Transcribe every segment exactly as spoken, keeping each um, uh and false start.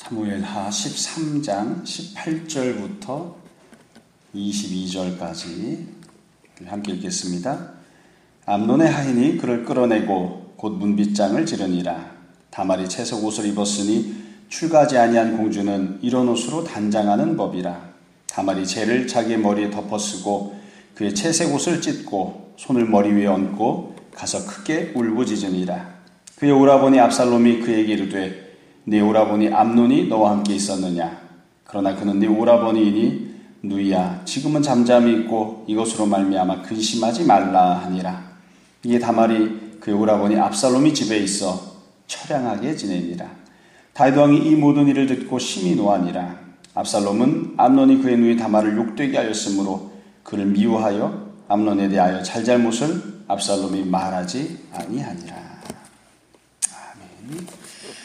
사무엘하 십삼 장 십팔 절부터 이십이 절까지 함께 읽겠습니다. 암논의 하인이 그를 끌어내고 곧 문빗장을 지르니라. 다말이 채색 옷을 입었으니 출가하지 아니한 공주는 이런 옷으로 단장하는 법이라. 다말이 재를 자기의 머리에 덮어쓰고 그의 채색 옷을 찢고 손을 머리 위에 얹고 가서 크게 울부짖으니라. 그의 오라버니 압살롬이 그에게 이르되 네 오라버니 암논이 너와 함께 있었느냐? 그러나 그는 네 오라버니이니 누이야 지금은 잠잠히 있고 이것으로 말미암아 근심하지 말라 하니라. 이에 다말이 그의 오라버니 압살롬이 집에 있어 처량하게 지내니라. 다윗 왕이 이 모든 일을 듣고 심히 노하니라. 압살롬은 암논이 그의 누이 다말을 욕되게 하였으므로 그를 미워하여 암논에 대하여 잘잘못을 압살롬이 말하지 아니하니라. 아멘.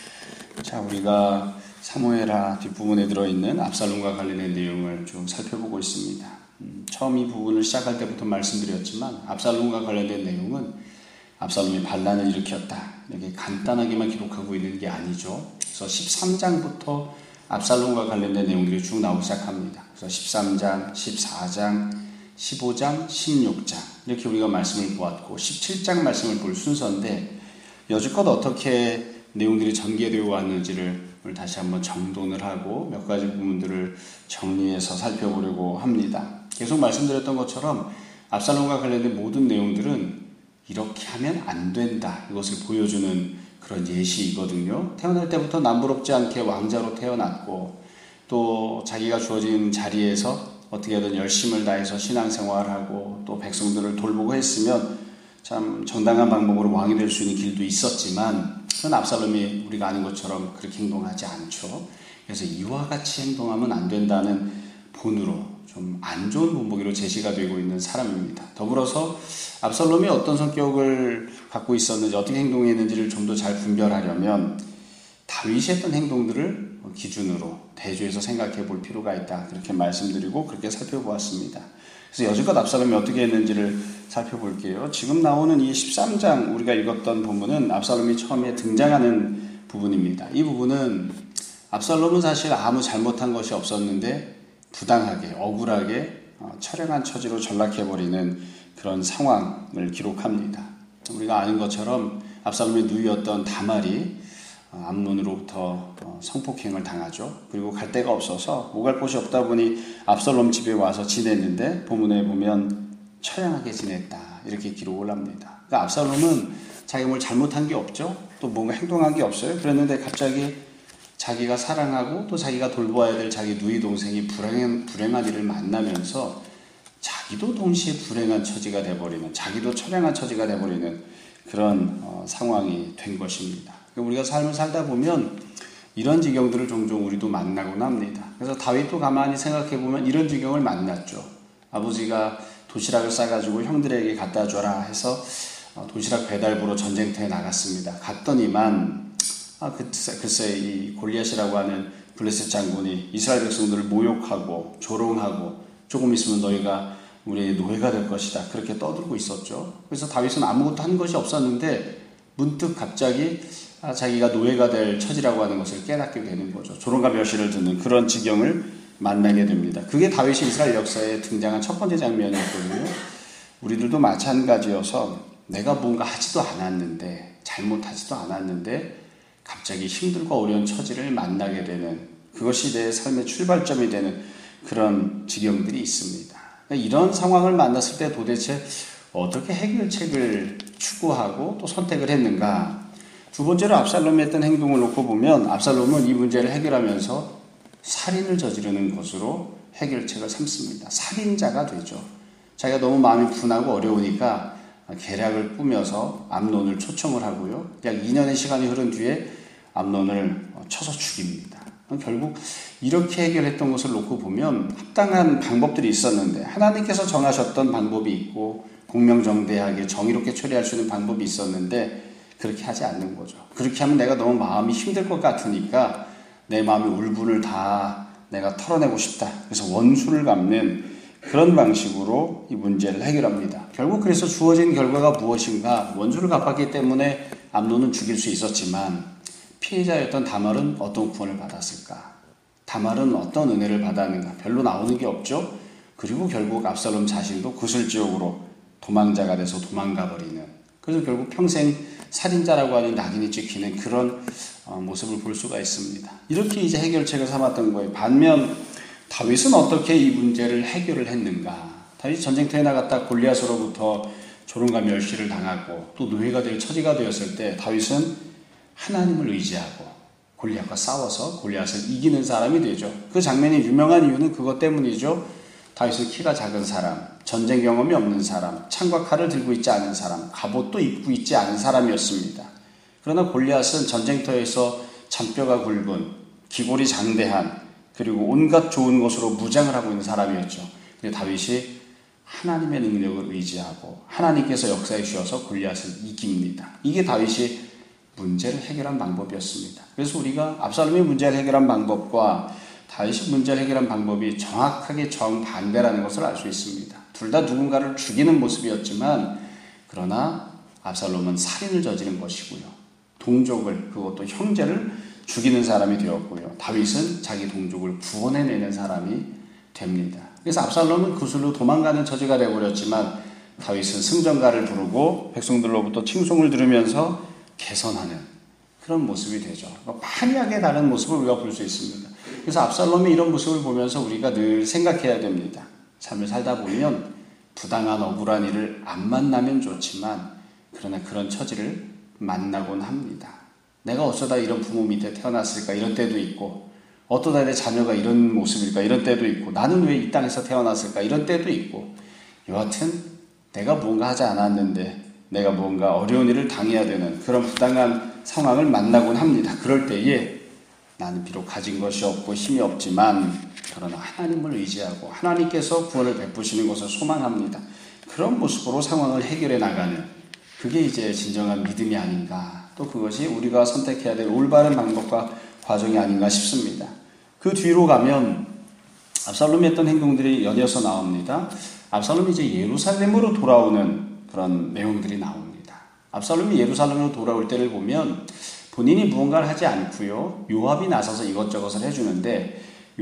자, 우리가 사무엘하 뒷부분에 들어있는 압살롬과 관련된 내용을 좀 살펴보고 있습니다. 음, 처음 이 부분을 시작할 때부터 말씀드렸지만 압살롬과 관련된 내용은 압살롬이 반란을 일으켰다 이렇게 간단하게만 기록하고 있는 게 아니죠. 그래서 십삼 장부터 압살롬과 관련된 내용들이 쭉 나오기 시작합니다. 그래서 십삼 장, 십사 장, 십오 장, 십육 장 이렇게 우리가 말씀을 보았고 십칠 장 말씀을 볼 순서인데 여지껏 어떻게 내용들이 전개되어 왔는지를 다시 한번 정돈을 하고 몇 가지 부분들을 정리해서 살펴보려고 합니다. 계속 말씀드렸던 것처럼 압살롬과 관련된 모든 내용들은 이렇게 하면 안 된다 이것을 보여주는 그런 예시이거든요. 태어날 때부터 남부럽지 않게 왕자로 태어났고 또 자기가 주어진 자리에서 어떻게든 열심을 다해서 신앙생활하고 또 백성들을 돌보고 했으면 참 정당한 방법으로 왕이 될 수 있는 길도 있었지만 그건 압살롬이 우리가 아는 것처럼 그렇게 행동하지 않죠. 그래서 이와 같이 행동하면 안 된다는 본으로 좀 안 좋은 본보기로 제시가 되고 있는 사람입니다. 더불어서 압살롬이 어떤 성격을 갖고 있었는지 어떻게 행동했는지를 좀 더 잘 분별하려면 다윗이 했던 행동들을 기준으로 대조해서 생각해 볼 필요가 있다. 그렇게 말씀드리고 그렇게 살펴보았습니다. 그래서 여지껏 압살롬이 어떻게 했는지를 살펴볼게요. 지금 나오는 이 십삼 장 우리가 읽었던 부분은 압살롬이 처음에 등장하는 부분입니다. 이 부분은 압살롬은 사실 아무 잘못한 것이 없었는데 부당하게 억울하게 처량한 처지로 전락해버리는 그런 상황을 기록합니다. 우리가 아는 것처럼 압살롬의 누이였던 다말이 암논으로부터 성폭행을 당하죠. 그리고 갈 데가 없어서 오갈 곳이 없다 보니 압살롬 집에 와서 지냈는데 본문에 보면 처량하게 지냈다 이렇게 기록을 합니다. 그러니까 압살롬은 자기가 뭘 잘못한 게 없죠. 또 뭔가 행동한 게 없어요. 그랬는데 갑자기 자기가 사랑하고 또 자기가 돌보아야 될 자기 누이 동생이 불행한, 불행한 일을 만나면서 자기도 동시에 불행한 처지가 돼버리는 자기도 처량한 처지가 돼버리는 그런 어, 상황이 된 것입니다. 우리가 삶을 살다 보면 이런 지경들을 종종 우리도 만나곤 합니다. 그래서 다윗도 가만히 생각해보면 이런 지경을 만났죠. 아버지가 도시락을 싸가지고 형들에게 갖다 줘라 해서 도시락 배달부로 전쟁터에 나갔습니다. 갔더니만 아, 글쎄, 글쎄 이 골리앗이라고 하는 블레셋 장군이 이스라엘 백성들을 모욕하고 조롱하고 조금 있으면 너희가 우리의 노예가 될 것이다 그렇게 떠들고 있었죠. 그래서 다윗은 아무것도 한 것이 없었는데 문득 갑자기 아, 자기가 노예가 될 처지라고 하는 것을 깨닫게 되는 거죠. 조롱과 멸시를 듣는 그런 지경을 만나게 됩니다. 그게 다윗이 이스라엘 역사에 등장한 첫 번째 장면이었거든요. 우리들도 마찬가지여서 내가 뭔가 하지도 않았는데 잘못하지도 않았는데 갑자기 힘들고 어려운 처지를 만나게 되는 그것이 내 삶의 출발점이 되는 그런 지경들이 있습니다. 이런 상황을 만났을 때 도대체 어떻게 해결책을 추구하고 또 선택을 했는가? 두 번째로 압살롬이 했던 행동을 놓고 보면 압살롬은 이 문제를 해결하면서 살인을 저지르는 것으로 해결책을 삼습니다. 살인자가 되죠. 자기가 너무 마음이 분하고 어려우니까 계략을 꾸며서 암논을 초청을 하고요. 약 이 년의 시간이 흐른 뒤에 암논을 쳐서 죽입니다. 결국 이렇게 해결했던 것을 놓고 보면 합당한 방법들이 있었는데 하나님께서 정하셨던 방법이 있고 공명정대하게 정의롭게 처리할 수 있는 방법이 있었는데 그렇게 하지 않는 거죠. 그렇게 하면 내가 너무 마음이 힘들 것 같으니까 내 마음의 울분을 다 내가 털어내고 싶다. 그래서 원수를 갚는 그런 방식으로 이 문제를 해결합니다. 결국 그래서 주어진 결과가 무엇인가? 원수를 갚았기 때문에 암논은 죽일 수 있었지만 피해자였던 다말은 어떤 구원을 받았을까? 다말은 어떤 은혜를 받았는가? 별로 나오는 게 없죠. 그리고 결국 압살롬 자신도 구슬지옥으로 도망자가 돼서 도망가 버리는, 그래서 결국 평생 살인자라고 하는 낙인이 찍히는 그런 모습을 볼 수가 있습니다. 이렇게 이제 해결책을 삼았던 거예요. 반면 다윗은 어떻게 이 문제를 해결을 했는가? 다윗이 전쟁터에 나갔다 골리앗으로부터 조롱과 멸시를 당하고 또 노예가 될 처지가 되었을 때 다윗은 하나님을 의지하고 골리앗과 싸워서 골리앗을 이기는 사람이 되죠. 그 장면이 유명한 이유는 그것 때문이죠. 다윗은 키가 작은 사람, 전쟁 경험이 없는 사람, 창과 칼을 들고 있지 않은 사람, 갑옷도 입고 있지 않은 사람이었습니다. 그러나 골리앗은 전쟁터에서 잔뼈가 굵은, 기골이 장대한, 그리고 온갖 좋은 것으로 무장을 하고 있는 사람이었죠. 근데 다윗이 하나님의 능력을 의지하고 하나님께서 역사에 주셔서 골리앗을 이깁니다. 이게 다윗이 문제를 해결한 방법이었습니다. 그래서 우리가 압살롬이 문제를 해결한 방법과 다윗이 문제를 해결한 방법이 정확하게 정반대라는 것을 알 수 있습니다. 둘 다 누군가를 죽이는 모습이었지만, 그러나 압살롬은 살인을 저지른 것이고요. 동족을, 그것도 형제를 죽이는 사람이 되었고요. 다윗은 자기 동족을 구원해내는 사람이 됩니다. 그래서 압살롬은 구슬로 도망가는 처지가 되어버렸지만, 다윗은 승전가를 부르고 백성들로부터 칭송을 들으면서 개선하는 그런 모습이 되죠. 판이하게 다른 모습을 우리가 볼 수 있습니다. 그래서 압살롬이 이런 모습을 보면서 우리가 늘 생각해야 됩니다. 삶을 살다 보면 부당한 억울한 일을 안 만나면 좋지만, 그러나 그런 처지를 만나곤 합니다. 내가 어쩌다 이런 부모 밑에 태어났을까 이런 때도 있고, 어떠다 내 자녀가 이런 모습일까 이런 때도 있고, 나는 왜 이 땅에서 태어났을까 이런 때도 있고, 여하튼 내가 무언가 하지 않았는데 내가 무언가 어려운 일을 당해야 되는 그런 부당한 상황을 만나곤 합니다. 그럴 때에 나는 비록 가진 것이 없고 힘이 없지만 그러나 하나님을 의지하고 하나님께서 구원을 베푸시는 것을 소망합니다. 그런 모습으로 상황을 해결해 나가는, 그게 이제 진정한 믿음이 아닌가, 또 그것이 우리가 선택해야 될 올바른 방법과 과정이 아닌가 싶습니다. 그 뒤로 가면 압살롬이 했던 행동들이 연이어서 나옵니다. 압살롬이 이제 예루살렘으로 돌아오는 그런 내용들이 나옵니다. 압살롬이 예루살렘으로 돌아올 때를 보면 본인이 무언가를 하지 않고요, 요압이 나서서 이것저것을 해주는데,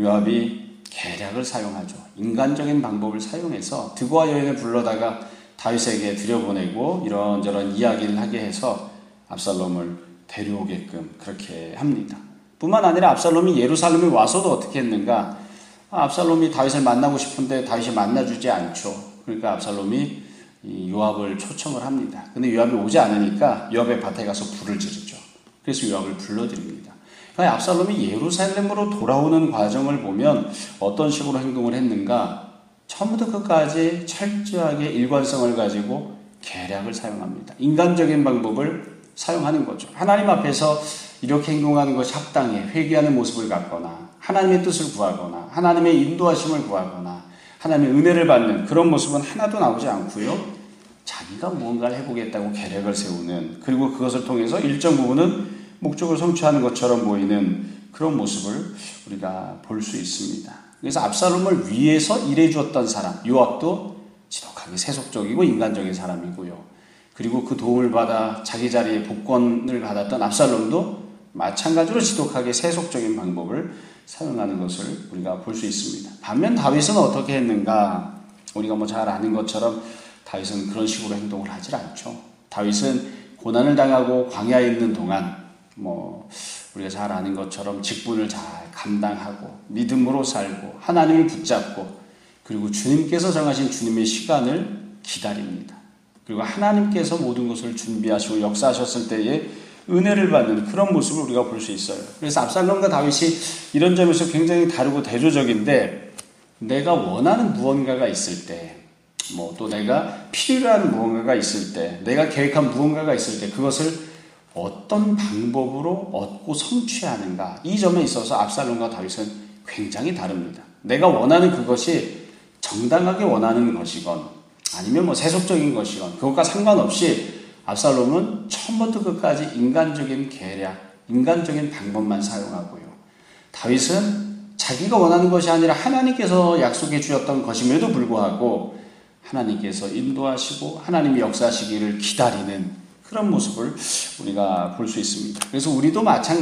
요압이 계략을 사용하죠. 인간적인 방법을 사용해서 드고와 여인을 불러다가 다윗에게 들여보내고 이런저런 이야기를 하게 해서 압살롬을 데려오게끔 그렇게 합니다. 뿐만 아니라 압살롬이 예루살렘에 와서도 어떻게 했는가? 압살롬이 다윗을 만나고 싶은데 다윗이 만나주지 않죠. 그러니까 압살롬이 이 요압을 초청을 합니다. 근데 요압이 오지 않으니까 요압의 밭에 가서 불을 지르죠. 그래서 요압을 불러드립니다. 그러니까 압살롬이 예루살렘으로 돌아오는 과정을 보면 어떤 식으로 행동을 했는가? 처음부터 끝까지 철저하게 일관성을 가지고 계략을 사용합니다. 인간적인 방법을 사용하는 거죠. 하나님 앞에서 이렇게 행동하는 것이 합당해 회개하는 모습을 갖거나, 하나님의 뜻을 구하거나, 하나님의 인도하심을 구하거나, 하나님의 은혜를 받는 그런 모습은 하나도 나오지 않고요, 자기가 무언가를 해보겠다고 계략을 세우는, 그리고 그것을 통해서 일정 부분은 목적을 성취하는 것처럼 보이는 그런 모습을 우리가 볼 수 있습니다. 그래서 압살롬을 위해서 일해 주었던 사람, 요압도 지독하게 세속적이고 인간적인 사람이고요. 그리고 그 도움을 받아 자기 자리에 복권을 받았던 압살롬도 마찬가지로 지독하게 세속적인 방법을 사용하는 것을 우리가 볼 수 있습니다. 반면 다윗은 어떻게 했는가? 우리가 뭐 잘 아는 것처럼 다윗은 그런 식으로 행동을 하질 않죠. 다윗은 고난을 당하고 광야에 있는 동안 뭐 우리가 잘 아는 것처럼 직분을 잘 감당하고 믿음으로 살고 하나님을 붙잡고, 그리고 주님께서 정하신 주님의 시간을 기다립니다. 그리고 하나님께서 모든 것을 준비하시고 역사하셨을 때에 은혜를 받는 그런 모습을 우리가 볼 수 있어요. 그래서 압살롬과 다윗이 이런 점에서 굉장히 다르고 대조적인데, 내가 원하는 무언가가 있을 때, 뭐 또 내가 필요한 무언가가 있을 때, 내가 계획한 무언가가 있을 때 그것을 어떤 방법으로 얻고 성취하는가, 이 점에 있어서 압살롬과 다윗은 굉장히 다릅니다. 내가 원하는 그것이 정당하게 원하는 것이건 아니면 뭐 세속적인 것이건 그것과 상관없이 압살롬은 처음부터 끝까지 인간적인 계략, 인간적인 방법만 사용하고요, 다윗은 자기가 원하는 것이 아니라 하나님께서 약속해 주셨던 것임에도 불구하고 하나님께서 인도하시고 하나님이 역사하시기를 기다리는 그런 모습을 우리가 볼 수 있습니다. 그래서 우리도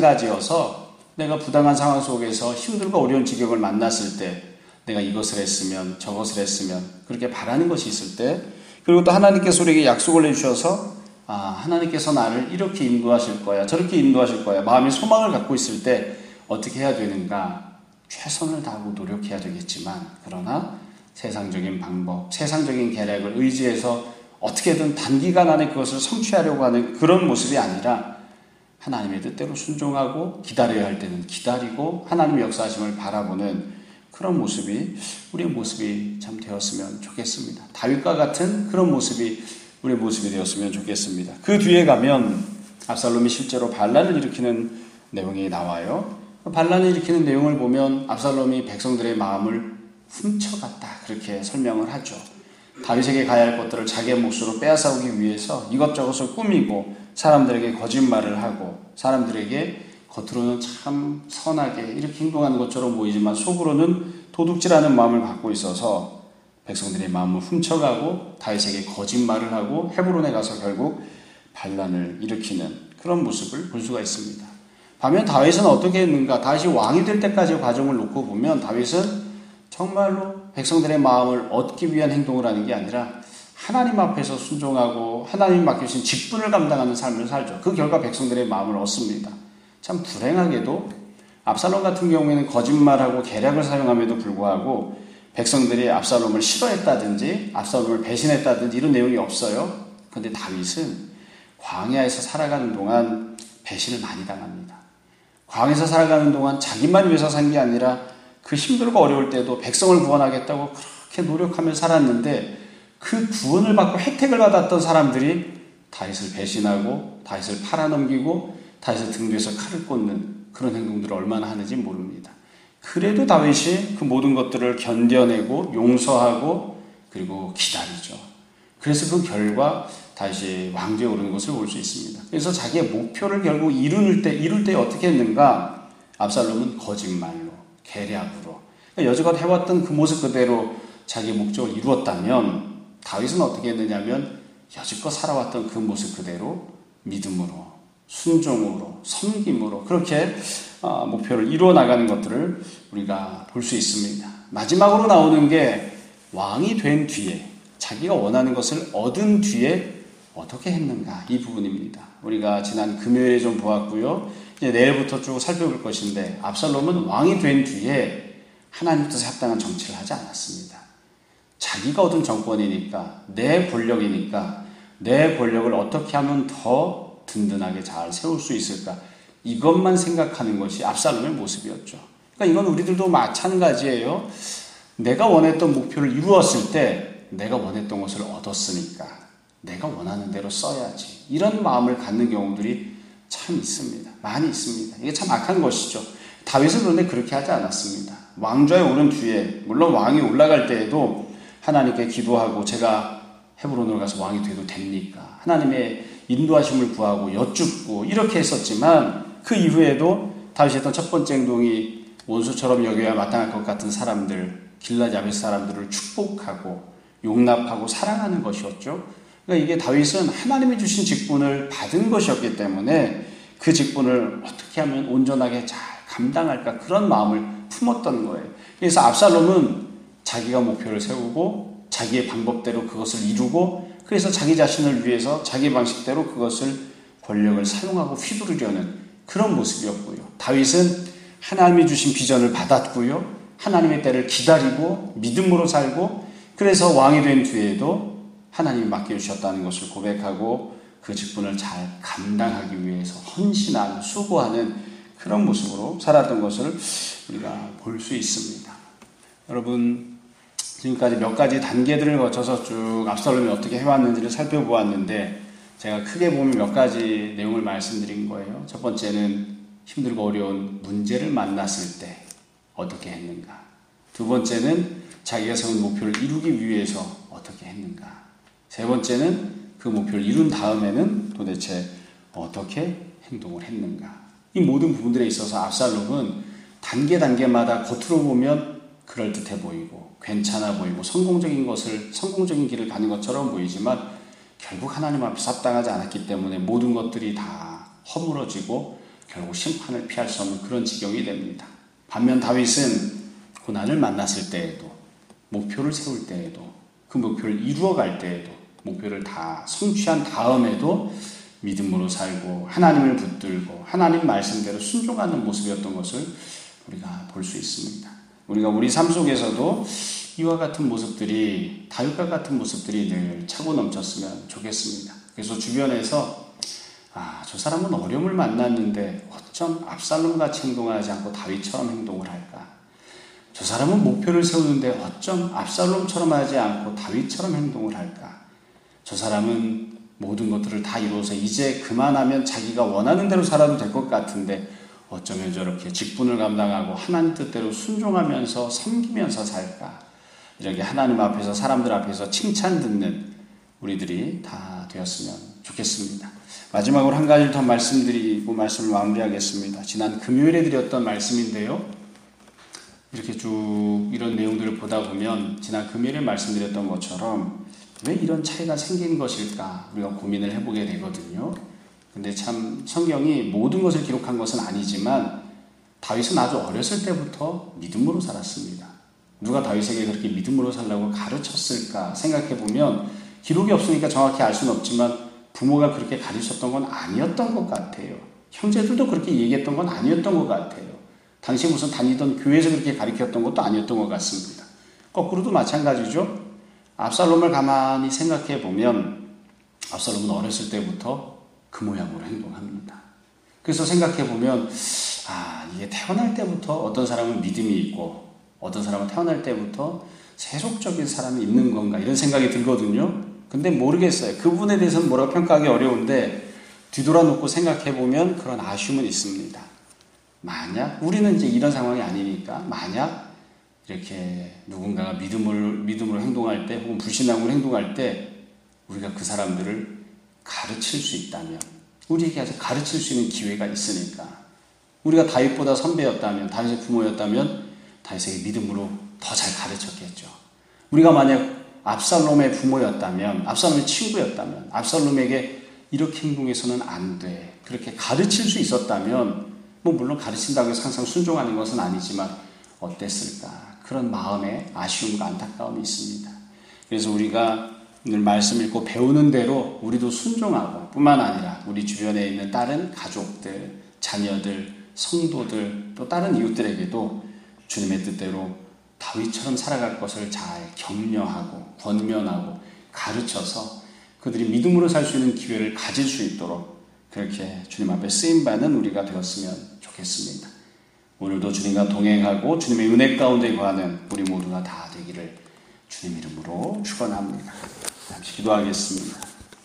마찬가지여서 내가 부당한 상황 속에서 힘들고 어려운 지경을 만났을 때 내가 이것을 했으면 저것을 했으면 그렇게 바라는 것이 있을 때, 그리고 또 하나님께서 우리에게 약속을 해주셔서 아, 하나님께서 나를 이렇게 인도하실 거야, 저렇게 인도하실 거야, 마음의 소망을 갖고 있을 때 어떻게 해야 되는가? 최선을 다하고 노력해야 되겠지만, 그러나 세상적인 방법, 세상적인 계략을 의지해서 어떻게든 단기간 안에 그것을 성취하려고 하는 그런 모습이 아니라 하나님의 뜻대로 순종하고 기다려야 할 때는 기다리고 하나님의 역사하심을 바라보는 그런 모습이 우리의 모습이 참 되었으면 좋겠습니다. 다윗과 같은 그런 모습이 우리의 모습이 되었으면 좋겠습니다. 그 뒤에 가면 압살롬이 실제로 반란을 일으키는 내용이 나와요. 반란을 일으키는 내용을 보면 압살롬이 백성들의 마음을 훔쳐갔다, 그렇게 설명을 하죠. 다윗에게 가야 할 것들을 자기의 몫으로 빼앗아오기 위해서 이것저것을 꾸미고 사람들에게 거짓말을 하고 사람들에게 겉으로는 참 선하게 이렇게 행동하는 것처럼 보이지만 속으로는 도둑질하는 마음을 갖고 있어서 백성들의 마음을 훔쳐가고 다윗에게 거짓말을 하고 헤브론에 가서 결국 반란을 일으키는 그런 모습을 볼 수가 있습니다. 반면 다윗은 어떻게 했는가? 다윗이 왕이 될 때까지의 과정을 놓고 보면 다윗은 정말로 백성들의 마음을 얻기 위한 행동을 하는 게 아니라 하나님 앞에서 순종하고 하나님 맡기신 직분을 감당하는 삶을 살죠. 그 결과 백성들의 마음을 얻습니다. 참 불행하게도 압살롬 같은 경우에는 거짓말하고 계략을 사용함에도 불구하고 백성들이 압살롬을 싫어했다든지 압살롬을 배신했다든지 이런 내용이 없어요. 그런데 다윗은 광야에서 살아가는 동안 배신을 많이 당합니다. 광야에서 살아가는 동안 자기만 위해서 산 게 아니라 그 힘들고 어려울 때도 백성을 구원하겠다고 그렇게 노력하며 살았는데 그 구원을 받고 혜택을 받았던 사람들이 다윗을 배신하고 다윗을 팔아넘기고 다윗의 등 뒤에서 칼을 꽂는 그런 행동들을 얼마나 하는지 모릅니다. 그래도 다윗이 그 모든 것들을 견뎌내고 용서하고 그리고 기다리죠. 그래서 그 결과 다시 왕좌에 오르는 것을 볼 수 있습니다. 그래서 자기의 목표를 결국 이룰 때, 이룰 때 어떻게 했는가? 압살롬은 거짓말로, 계략으로, 그러니까 여지껏 해왔던 그 모습 그대로 자기의 목적을 이루었다면 다윗은 어떻게 했느냐면 여지껏 살아왔던 그 모습 그대로 믿음으로, 순종으로, 섬김으로 그렇게 목표를 이루어 나가는 것들을 우리가 볼 수 있습니다. 마지막으로 나오는 게 왕이 된 뒤에 자기가 원하는 것을 얻은 뒤에 어떻게 했는가, 이 부분입니다. 우리가 지난 금요일에 좀 보았고요. 이제 내일부터 쭉 살펴볼 것인데 압살롬은 왕이 된 뒤에 하나님 뜻에 합당한 정치를 하지 않았습니다. 자기가 얻은 정권이니까, 내 권력이니까 내 권력을 어떻게 하면 더 든든하게 잘 세울 수 있을까, 이것만 생각하는 것이 압살롬의 모습이었죠. 그러니까 이건 우리들도 마찬가지예요. 내가 원했던 목표를 이루었을 때 내가 원했던 것을 얻었으니까 내가 원하는 대로 써야지, 이런 마음을 갖는 경우들이 참 있습니다. 많이 있습니다. 이게 참 악한 것이죠. 다윗은 그런데 그렇게 하지 않았습니다. 왕좌에 오른 뒤에, 물론 왕이 올라갈 때에도 하나님께 기도하고 제가 헤브론으로 가서 왕이 돼도 됩니까? 하나님의 인도하심을 구하고 여쭙고 이렇게 했었지만 그 이후에도 다윗이 했던 첫 번째 행동이 원수처럼 여겨야 마땅할 것 같은 사람들, 길앗 야벳 사람들을 축복하고 용납하고 사랑하는 것이었죠. 그러니까 이게 다윗은 하나님이 주신 직분을 받은 것이었기 때문에 그 직분을 어떻게 하면 온전하게 잘 감당할까, 그런 마음을 품었던 거예요. 그래서 압살롬은 자기가 목표를 세우고 자기의 방법대로 그것을 이루고 그래서 자기 자신을 위해서 자기 방식대로 그것을 권력을 사용하고 휘두르려는 그런 모습이었고요. 다윗은 하나님이 주신 비전을 받았고요. 하나님의 때를 기다리고 믿음으로 살고 그래서 왕이 된 뒤에도 하나님이 맡겨주셨다는 것을 고백하고 그 직분을 잘 감당하기 위해서 헌신하는, 수고하는 그런 모습으로 살았던 것을 우리가 볼 수 있습니다. 여러분, 지금까지 몇 가지 단계들을 거쳐서 쭉 압살롬이 어떻게 해왔는지를 살펴보았는데 제가 크게 보면 몇 가지 내용을 말씀드린 거예요. 첫 번째는 힘들고 어려운 문제를 만났을 때 어떻게 했는가. 두 번째는 자기가 세운 목표를 이루기 위해서 어떻게 했는가. 세 번째는 그 목표를 이룬 다음에는 도대체 어떻게 행동을 했는가. 이 모든 부분들에 있어서 압살롬은 단계 단계마다 겉으로 보면 그럴듯해 보이고 괜찮아 보이고 성공적인 것을, 성공적인 길을 가는 것처럼 보이지만 결국 하나님 앞에서 합당하지 않았기 때문에 모든 것들이 다 허물어지고 결국 심판을 피할 수 없는 그런 지경이 됩니다. 반면 다윗은 고난을 만났을 때에도, 목표를 세울 때에도, 그 목표를 이루어갈 때에도, 목표를 다 성취한 다음에도 믿음으로 살고 하나님을 붙들고 하나님 말씀대로 순종하는 모습이었던 것을 우리가 볼 수 있습니다. 우리가 우리 삶 속에서도 이와 같은 모습들이, 다윗과 같은 모습들이 늘 차고 넘쳤으면 좋겠습니다. 그래서 주변에서 아, 저 사람은 어려움을 만났는데 어쩜 압살롬같이 행동하지 않고 다윗처럼 행동을 할까? 저 사람은 목표를 세우는데 어쩜 압살롬처럼 하지 않고 다윗처럼 행동을 할까? 저 사람은 모든 것들을 다 이루어서 이제 그만하면 자기가 원하는 대로 살아도 될 것 같은데 어쩌면 저렇게 직분을 감당하고 하나님 뜻대로 순종하면서 섬기면서 살까? 이렇게 하나님 앞에서, 사람들 앞에서 칭찬 듣는 우리들이 다 되었으면 좋겠습니다. 마지막으로 한 가지를 더 말씀드리고 말씀을 마무리하겠습니다. 지난 금요일에 드렸던 말씀인데요. 이렇게 쭉 이런 내용들을 보다 보면 지난 금요일에 말씀드렸던 것처럼 왜 이런 차이가 생긴 것일까 우리가 고민을 해보게 되거든요. 근데 참 성경이 모든 것을 기록한 것은 아니지만 다윗은 아주 어렸을 때부터 믿음으로 살았습니다. 누가 다윗에게 그렇게 믿음으로 살라고 가르쳤을까 생각해보면 기록이 없으니까 정확히 알 수는 없지만 부모가 그렇게 가르쳤던 건 아니었던 것 같아요. 형제들도 그렇게 얘기했던 건 아니었던 것 같아요. 당시 무슨 다니던 교회에서 그렇게 가르쳤던 것도 아니었던 것 같습니다. 거꾸로도 마찬가지죠. 압살롬을 가만히 생각해보면 압살롬은 어렸을 때부터 그 모양으로 행동합니다. 그래서 생각해보면 아, 이게 태어날 때부터 어떤 사람은 믿음이 있고 어떤 사람은 태어날 때부터 세속적인 사람이 있는 건가 이런 생각이 들거든요. 근데 모르겠어요. 그분에 대해서는 뭐라고 평가하기 어려운데 뒤돌아놓고 생각해보면 그런 아쉬움은 있습니다. 만약 우리는 이제 이런 상황이 아니니까 만약 이렇게 누군가가 믿음을, 믿음으로 행동할 때 혹은 불신앙으로 행동할 때 우리가 그 사람들을 가르칠 수 있다면, 우리에게 아주 가르칠 수 있는 기회가 있으니까 우리가 다윗보다 선배였다면, 다윗의 부모였다면 다윗에게 믿음으로 더 잘 가르쳤겠죠. 우리가 만약 압살롬의 부모였다면, 압살롬의 친구였다면 압살롬에게 이렇게 행동해서는 안 돼, 그렇게 가르칠 수 있었다면, 뭐 물론 가르친다고 해서 항상 순종하는 것은 아니지만 어땠을까? 그런 마음에 아쉬움과 안타까움이 있습니다. 그래서 우리가 오늘 말씀 읽고 배우는 대로 우리도 순종하고 뿐만 아니라 우리 주변에 있는 다른 가족들, 자녀들, 성도들 또 다른 이웃들에게도 주님의 뜻대로 다윗처럼 살아갈 것을 잘 격려하고 권면하고 가르쳐서 그들이 믿음으로 살 수 있는 기회를 가질 수 있도록 그렇게 주님 앞에 쓰임받는 우리가 되었으면 좋겠습니다. 오늘도 주님과 동행하고 주님의 은혜 가운데 거하는 우리 모두가 다 되기를 주님 이름으로 축원합니다. 잠시 기도하겠습니다.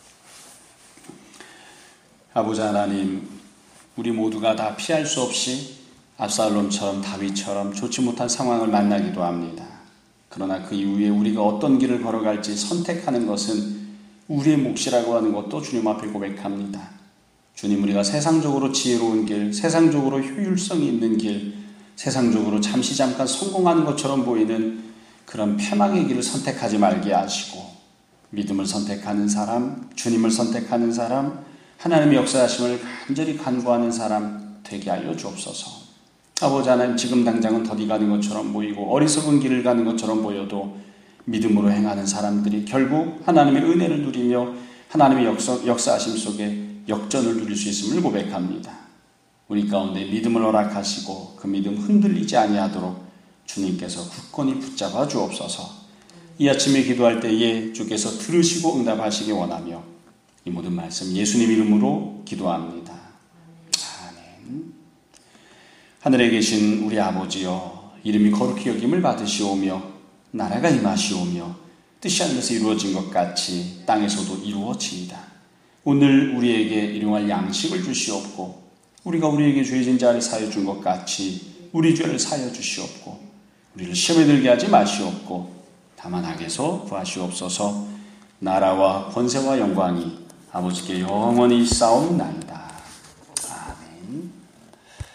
아버지 하나님, 우리 모두가 다 피할 수 없이 압살롬처럼 다윗처럼 좋지 못한 상황을 만나기도 합니다. 그러나 그 이후에 우리가 어떤 길을 걸어갈지 선택하는 것은 우리의 몫이라고 하는 것도 주님 앞에 고백합니다. 주님, 우리가 세상적으로 지혜로운 길, 세상적으로 효율성이 있는 길, 세상적으로 잠시 잠깐 성공하는 것처럼 보이는 그런 패망의 길을 선택하지 말게 하시고 믿음을 선택하는 사람, 주님을 선택하는 사람, 하나님의 역사하심을 간절히 간구하는 사람 되게 하여 주옵소서. 아버지 하나님, 지금 당장은 더디 가는 것처럼 보이고 어리석은 길을 가는 것처럼 보여도 믿음으로 행하는 사람들이 결국 하나님의 은혜를 누리며 하나님의 역사, 역사하심 속에 역전을 누릴 수 있음을 고백합니다. 우리 가운데 믿음을 허락하시고 그 믿음 흔들리지 아니하도록 주님께서 굳건히 붙잡아 주옵소서. 이 아침에 기도할 때에 주께서 들으시고 응답하시기 원하며 이 모든 말씀 예수님 이름으로 기도합니다. 아멘. 하늘에 계신 우리 아버지여, 이름이 거룩히 여김을 받으시오며 나라가 임하시오며 뜻이 하늘에서 이루어진 것 같이 땅에서도 이루어지이다. 오늘 우리에게 일용할 양식을 주시옵고 우리가 우리에게 죄진 자를 사하여 준 것 같이 우리 죄를 사하여 주시옵고 우리를 시험에 들게 하지 마시옵고 다만 악에서 구하시옵소서. 나라와 권세와 영광이 아버지께 영원히 있사옵나이다.